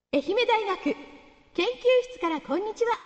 愛媛大学研究室からこんにちは。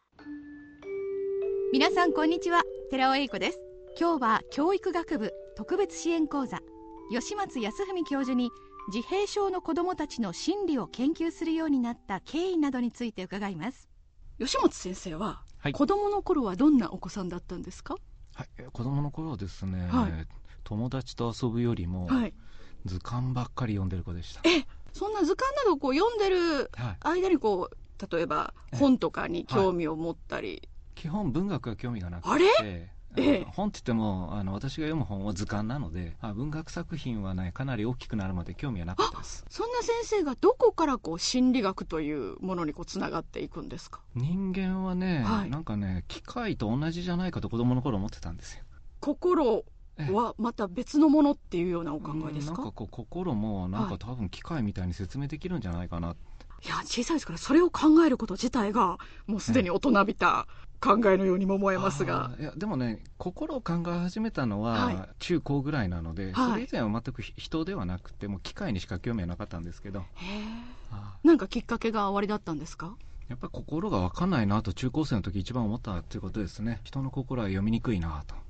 皆さんこんにちは、寺尾英子です。今日は教育学部特別支援講座、吉松康文教授に自閉症の子どもたちの心理を研究するようになった経緯などについて伺います。 吉松先生は、 はい、 子供の頃はどんなお子さんだったんですか？ はい、子供の頃はですね、 はい、 友達と遊ぶよりも、 はい、 図鑑ばっかり読んでる子でした。 そんな図鑑などを読んでる間に例えば本とかに興味を持ったり、 基本文学は興味がなくて、本って言っても私が読む本は図鑑なので、文学作品はねかなり大きくなるまで興味はなかったです。 そんな先生がどこから心理学というものにつながっていくんですか？ 人間はね、なんかね機械と同じじゃないかと子供の頃思ってたんですよ。 心はまた別のものっていうようなお考えですか？ なんか心もなんか多分機械みたいに説明できるんじゃないかな。 いや、小さいですからそれを考えること自体がもうすでに大人びた考えのようにも思えますが、 いやでもね、心を考え始めたのは中高ぐらいなので、それ以前は全く人ではなくてもう機械にしか興味はなかったんですけど、 なんかきっかけが終わりだったんですか？ やっぱり心が分かんないなと中高生の時一番思ったということですね。人の心は読みにくいなと。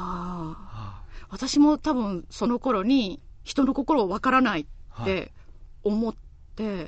私も多分その頃に人の心を分からないって思って、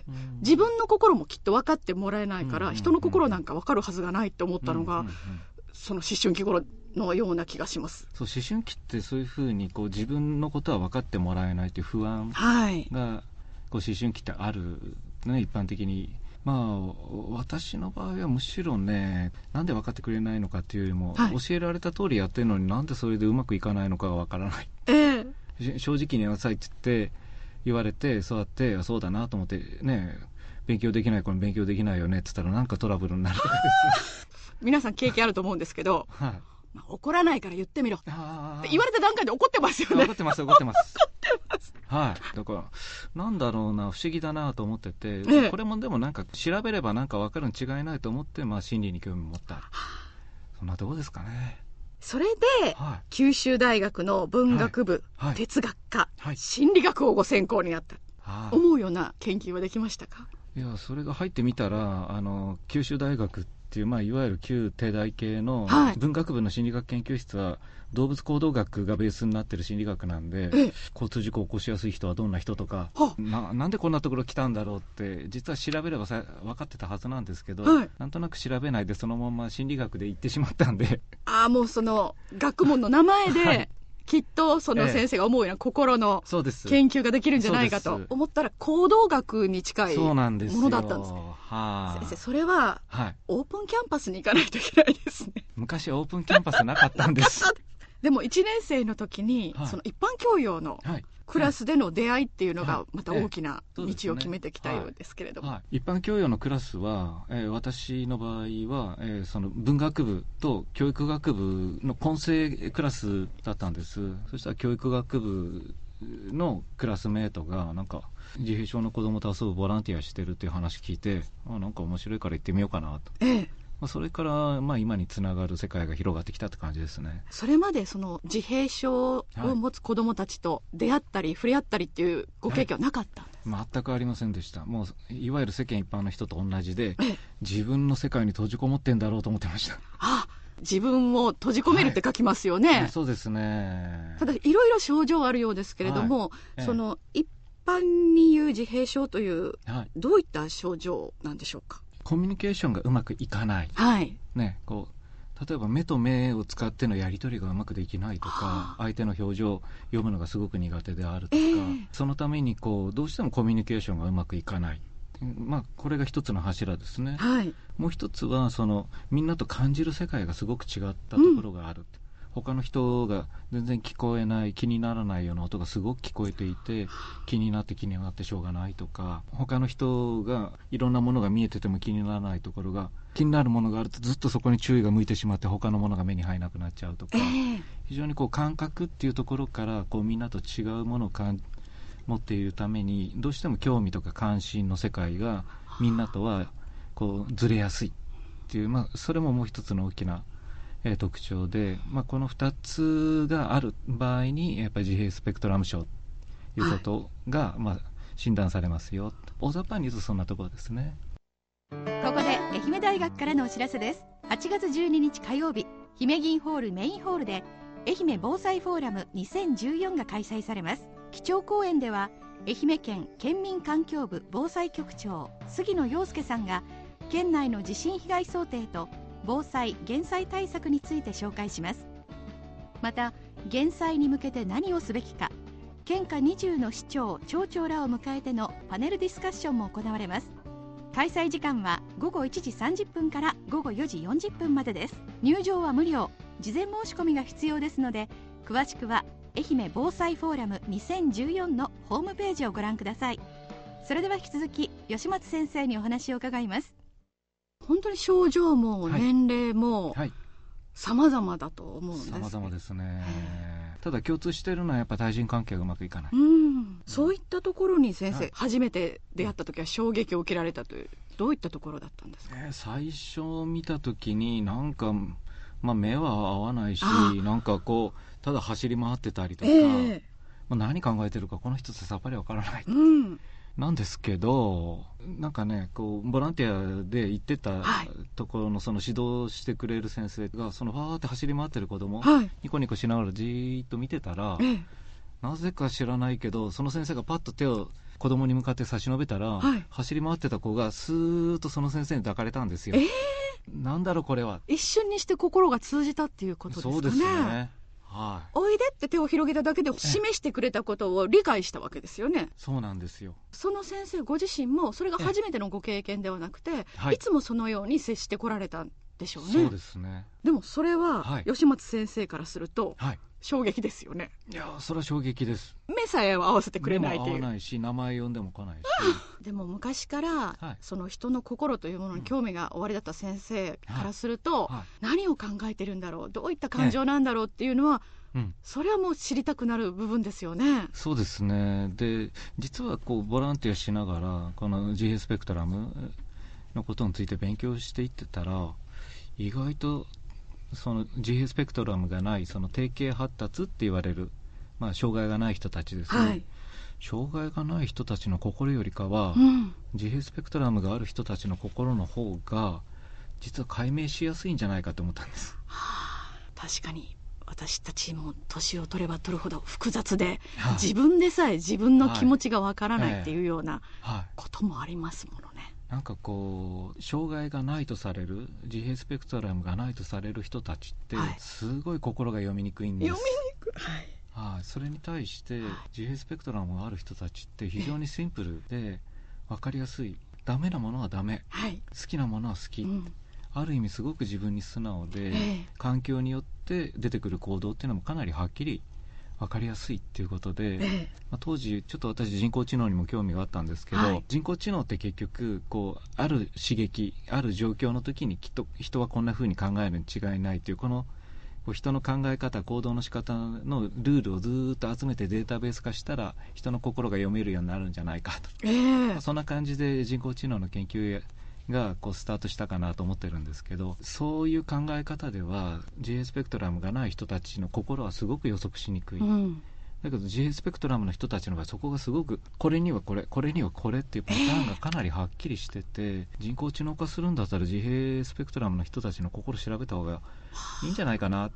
自分の心もきっと分かってもらえないから、人の心なんか分かるはずがないって思ったのが、その思春期頃のような気がします。 そう、思春期ってそういうふうに自分のことは分かってもらえないという不安が、思春期ってある、ね、一般的に。私の場合はむしろね、なんで分かってくれないのかっていうよりも、教えられた通りやってるのになんでそれでうまくいかないのかが分からない、正直にやなさいって言われて、そうやってそうだなと思ってね、勉強できない子に勉強できないよねって言ったらなんかトラブルになるとかです皆さん経験あると思うんですけど、怒らないから言ってみろって言われた段階で怒ってますよね。 怒ってますはい、だからなんだろうな、不思議だなと思ってて、これもでもなんか調べればなんか分かるに違いないと思って、心理に興味を持った。そんなとこですかね。 それで、九州大学の文学部、哲学科、心理学をご専攻になった、思うような研究はできましたか？ いや、それが入ってみたら九州大学っていう、いわゆる旧帝大系の文学部の心理学研究室は動物行動学がベースになってる心理学なんで、交通事故を起こしやすい人はどんな人とか、なんでこんなところ来たんだろうって実は調べれば分かってたはずなんですけど、なんとなく調べないでそのまま心理学で行ってしまったんで、 もうその学問の名前で、きっとその先生が思うような心の研究ができるんじゃないかと思ったら行動学に近いものだったんです。先生、それはオープンキャンパスに行かないといけないですね。 昔オープンキャンパスなかったんですでも1年生の時に、その一般教養のクラスでの出会いっていうのがまた大きな道を決めてきたようですけれども、 一般教養のクラスは、私の場合は、その文学部と教育学部の混成クラスだったんです。そしたら教育学部のクラスメートがなんか自閉症の子供と遊ぶボランティアしてるっていう話聞いて、なんか面白いから行ってみようかなと、それから今につながる世界が広がってきたって感じですね。 それまでその自閉症を持つ子どもたちと出会ったり触れ合ったりっていうご経験はなかったんです、 全くありませんでした。もういわゆる世間一般の人と同じで、自分の世界に閉じこもってんだろうと思ってました。 自分を閉じ込めるって書きますよね。 そうですね。 ただいろいろ症状あるようですけれども、その一般に言う自閉症という、どういった症状なんでしょうか？ コミュニケーションがうまくいかない、例えば目と目を使ってのやり取りがうまくできないとか、相手の表情を読むのがすごく苦手であるとか、そのためにどうしてもコミュニケーションがうまくいかない、これが一つの柱ですね、もう一つはみんなと感じる世界がすごく違ったところがある、他の人が全然聞こえない、気にならないような音がすごく聞こえていて、気になってしょうがないとか、他の人がいろんなものが見えてても気にならないところが、気になるものがあるとずっとそこに注意が向いてしまって他のものが目に入らなくなっちゃうとか、非常に感覚っていうところからみんなと違うものを持っているために、どうしても興味とか関心の世界がみんなとはずれやすいっていう、それももう一つの大きな特徴で、この2つがある場合にやっぱり自閉スペクトラム症ということが、 診断されますよ。大雑把に言うとそんなところですね。 ここで愛媛大学からのお知らせです。8月12日火曜日、姫銀ホールメインホールで愛媛防災フォーラム2014が開催されます。基調講演では愛媛県県民環境部防災局長杉野陽介さんが県内の地震被害想定と防災・減災対策について紹介します。また減災に向けて何をすべきか、県下20の市長・町長らを迎えてのパネルディスカッションも行われます。開催時間は午後1時30分から午後4時40分までです。入場は無料、事前申し込みが必要ですので、詳しくは愛媛防災フォーラム2014のホームページをご覧ください。それでは引き続き吉松先生にお話を伺います。 本当に症状も年齢も様々だと思うんです。 様々ですね。ただ共通しているのはやっぱ対人関係がうまくいかない。 そういったところに先生、初めて出会った時は衝撃を受けられたという、どういったところだったんですか？ 最初見た時になんか、目は合わないし、なんかこうただ走り回ってたりとか、何考えてるかこの人ってさっぱりわからない、なんですけど、なんかね、こうボランティアで行ってたところのその指導してくれる先生が、そのファーって走り回ってる子供、ニコニコしながらじーっと見てたら、なぜか知らないけどその先生がパッと手を子供に向かって差し伸べたら、走り回ってた子がスーッとその先生に抱かれたんですよ。なんだろうこれは。 一瞬にして心が通じたっていうことですかね。 そうですね。 おいでって手を広げただけで示してくれたことを理解したわけですよね。 そうなんですよ。 その先生ご自身もそれが初めてのご経験ではなくて、いつもそのように接してこられたんでしょうね。 そうですね。 でもそれは、吉松先生からすると、衝撃ですよね。 いや、それは衝撃です。 目さえ合わせてくれないっていう。 目も合わないし、名前呼んでも来ないしでも昔から、その人の心というものに興味がおありだった先生からすると、何を考えてるんだろう、どういった感情なんだろうっていうのは、それはもう知りたくなる部分ですよね。 そうですね。で、実はこうボランティアしながらこの自閉スペクトラムのことについて勉強していってたら、意外とその自閉スペクトラムがないその定型発達って言われる、障害がない人たちですね、障害がない人たちの心よりかは、自閉スペクトラムがある人たちの心の方が実は解明しやすいんじゃないかと思ったんです。 確かに私たちも年を取れば取るほど複雑で、自分でさえ自分の気持ちがわからないっていうようなこともありますものね。 なんかこう障害がないとされる、自閉スペクトラムがないとされる人たちってすごい心が読みにくいんです。 読みにくい、 それに対して自閉スペクトラムがある人たちって非常にシンプルで分かりやすい。ダメなものはダメ、好きなものは好き、ある意味すごく自分に素直で、環境によって出てくる行動っていうのもかなりはっきり分かりやすいっていうことで、当時ちょっと私人工知能にも興味があったんですけど、人工知能って結局こうある刺激、ある状況の時にきっと人はこんな風に考えるに違いないという、この人の考え方、行動の仕方のルールをずっと集めてデータベース化したら人の心が読めるようになるんじゃないかと、そんな感じで人工知能の研究がこうスタートしたかなと思ってるんですけど、そういう考え方では自閉スペクトラムがない人たちの心はすごく予測しにくい、だけど自閉スペクトラムの人たちの場合そこがすごくこれにはこれ、これにはこれっていうパターンがかなりはっきりしてて、人工知能化するんだったら自閉スペクトラムの人たちの心調べた方がいいんじゃないかなって、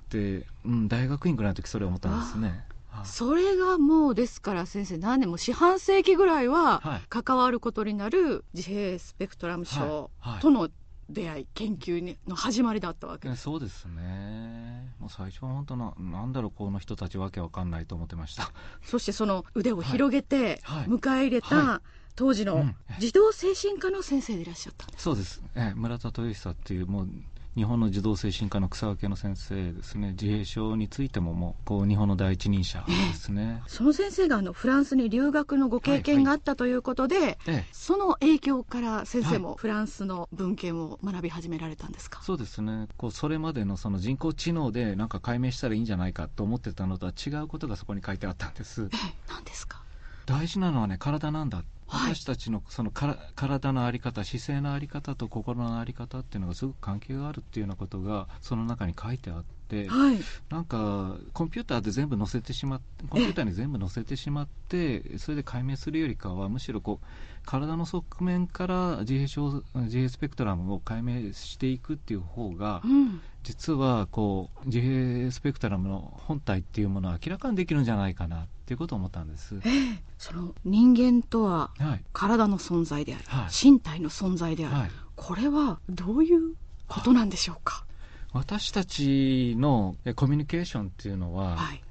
大学院ぐらいの時それを思ったんですね。 それがもうですから先生、何年も四半世紀ぐらいは関わることになる自閉スペクトラム症との出会い、研究の始まりだったわけです。 そうですね。もう最初は本当なんだろうこの人たちわけわかんないと思ってました。 そしてその腕を広げて迎え入れた当時の児童精神科の先生でいらっしゃったんです。 そうです、村田豊久っていうもう日本の児童精神科の草分けの先生ですね。自閉症についてももうこう日本の第一人者ですね。 その先生がフランスに留学のご経験があったということで、その影響から先生もフランスの文献を学び始められたんですか？ そうですね。こうそれまでのその人工知能でなんか解明したらいいんじゃないかと思ってたのとは違うことがそこに書いてあったんです。 何ですか？ 大事なのはね、体なんだ。私たちのその体の在り方、姿勢の在り方と心の在り方っていうのがすごく関係があるっていうようなことがその中に書いてあって、 て、 はい、 なんかコンピューターに全部載せてしまってそれで解明するよりかはむしろこう体の側面から自閉スペクトラムを解明していくっていう方が、実はこう自閉スペクトラムの本体っていうものを明らかにできるんじゃないかなっていうことを思ったんです。 その人間とは体の存在である、はい、身体の存在である、はい、これはどういうことなんでしょうか。 私たちのコミュニケーションっていうのは、はい、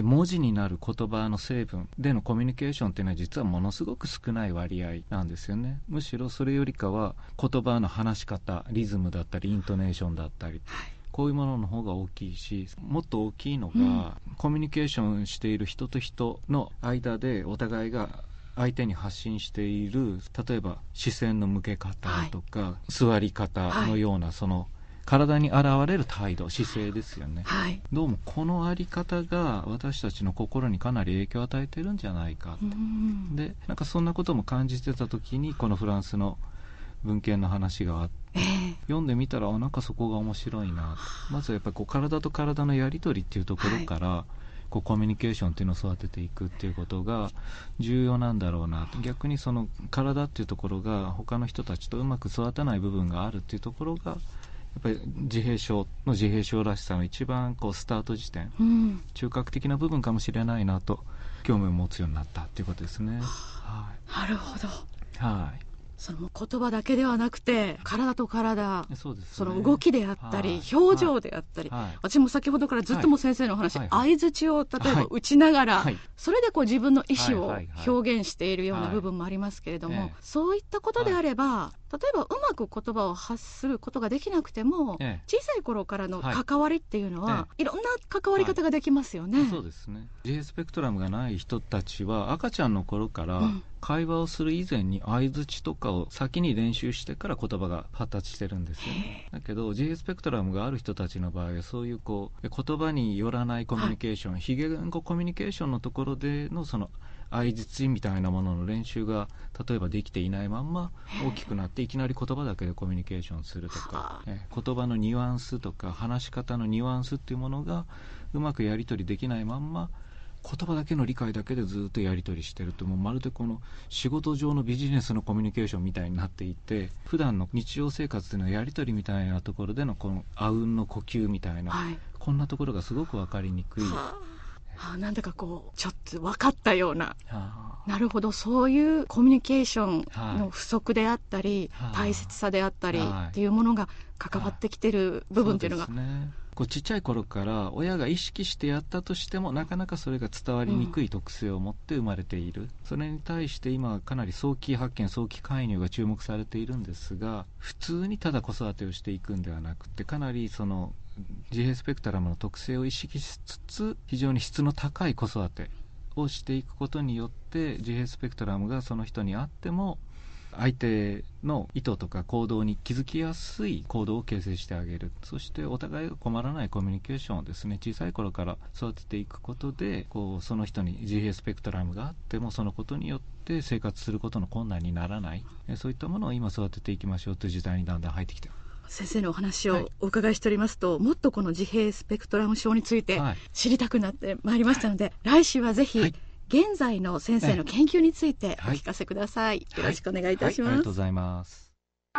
文字になる言葉の成分でのコミュニケーションっていうのは実はものすごく少ない割合なんですよね。むしろそれよりかは言葉の話し方、リズムだったりイントネーションだったり、はい、こういうものの方が大きいし、もっと大きいのが、コミュニケーションしている人と人の間でお互いが相手に発信している、例えば視線の向け方とか、はい、座り方のような、その体に現れる態度、姿勢ですよね、はい、どうもこのあり方が私たちの心にかなり影響を与えてるんじゃないかと。でなんかそんなことも感じてた時にこのフランスの文献の話があって、読んでみたらなんかそこが面白いなと。まずはやっぱりこう体と体のやり取りっていうところから、はい、こうコミュニケーションっていうのを育てていくっていうことが重要なんだろうなと。逆にその体っていうところが他の人たちとうまく育たない部分があるっていうところがやっぱり自閉症らしさの一番こうスタート時点、中核的な部分かもしれないなと興味を持つようになったっていうことですね。 はい、なるほど。 はい。 その言葉だけではなくて体と体、そうですね、その動きであったり、はい、表情であったり、はい、私も先ほどからずっとも先生のお話、はい、相槌を例えば打ちながら、はい、それでこう自分の意思を表現しているような部分もありますけれども、そういったことであれば、例えばうまく言葉を発することができなくても、小さい頃からの関わりっていうのは、いろんな関わり方ができますよね。 そうですね。自閉スペクトラムがない人たちは赤ちゃんの頃から会話をする以前に相槌とかを先に練習してから言葉が発達してるんですよね。だけど自閉スペクトラムがある人たちの場合はそういうこう言葉によらないコミュニケーション、非言語コミュニケーションのところでのその相槌みたいなものの練習が例えばできていないまんま大きくなっていきなり言葉だけでコミュニケーションするとか、言葉のニュアンスとか話し方のニュアンスっていうものがうまくやり取りできないまんま言葉だけの理解だけでずっとやり取りしてると、もうまるでこの仕事上のビジネスのコミュニケーションみたいになっていて、普段の日常生活でのやり取りみたいなところでのこのあうんの呼吸みたいな、こんなところがすごく分かりにくい。 なんだかこうちょっと分かったような、なるほど、そういうコミュニケーションの不足であったり、大切さであったりっていうものが関わってきてる部分っていうのが、 そうですね。こうちっちゃい頃から親が意識してやったとしてもなかなかそれが伝わりにくい特性を持って生まれている、それに対して今はかなり早期発見、早期介入が注目されているんですが、普通にただ子育てをしていくんではなくて、かなりその自閉スペクトラムの特性を意識しつつ非常に質の高い子育てをしていくことによって自閉スペクトラムがその人にあっても相手の意図とか行動に気づきやすい行動を形成してあげる。そしてお互いが困らないコミュニケーションをですね、小さい頃から育てていくことでこうその人に自閉スペクトラムがあってもそのことによって生活することの困難にならない、そういったものを今育てていきましょうという時代にだんだん入ってきています。 先生のお話をお伺いしておりますと、もっとこの自閉スペクトラム症について知りたくなってまいりましたので、来週はぜひ、現在の先生の研究についてお聞かせください。よろしくお願いいたします。 ありがとうございます。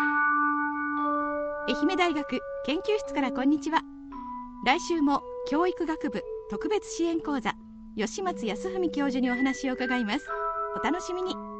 愛媛大学研究室からこんにちは。来週も教育学部特別支援講座吉松康文教授にお話を伺います。お楽しみに。